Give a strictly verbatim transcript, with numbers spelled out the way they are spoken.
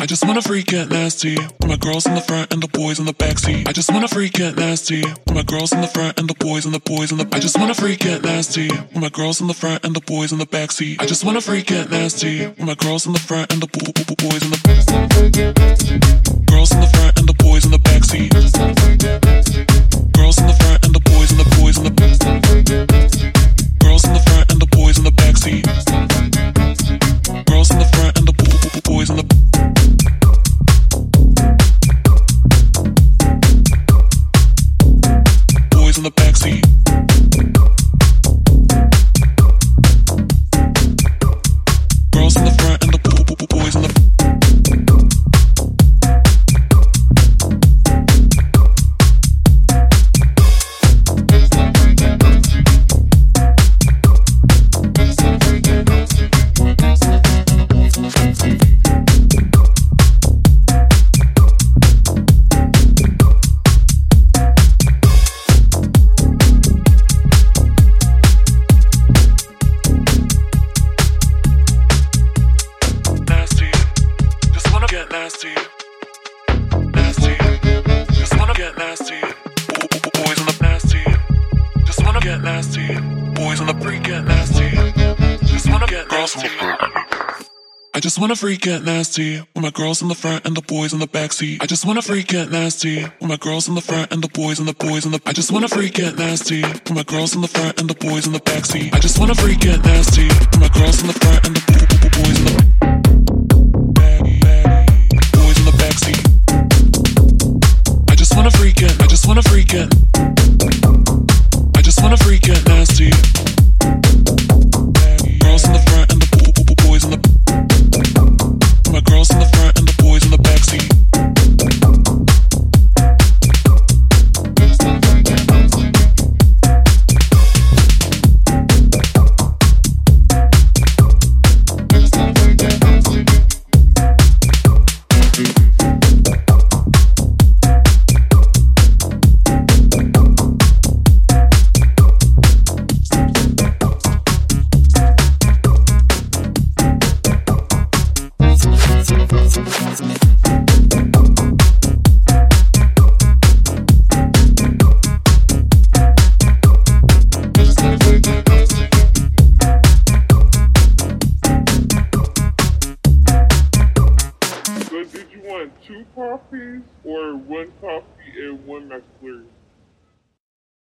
I just wanna freak, get nasty. With my girls in the front and the boys in the backseat. I just wanna freak, get nasty. With my girls in the front and the boys and the boys in the. I just wanna freak, get nasty. With my girls in the front and the boys in the backseat. I just wanna freak, get nasty. With my girls in the front and the bo- bo- bo- boys in the. Girls in the front and the boys in the backseat. Girls in the front and the boys and the boys in the. Girls in the front and the boys in the backseat. Girls in the front and the bo- bo- bo- boys in the. Boys in the backseat. Girls in the front and the bo- bo- bo- boys in the. Nasty, nasty, just wanna get nasty. Boys in the nasty, just wanna get nasty. Boys in the freak get nasty, just wanna get nasty. I just wanna freak get nasty with my girls in the front and the boys in the backseat. I just wanna freak get nasty with my girls in the front and the boys and the boys in the. I just wanna freak get nasty with my girls in the front and the boys in the backseat. I just wanna freak get nasty with my girls in the front and the boys in the. I just wanna freak it, I just wanna freak it. I just wanna freak it nasty. Girls in the front and the bo- bo- bo- boys in the. My girls in the front and the boys in the backseat. Did you want two coffees or one coffee and one McFlurry?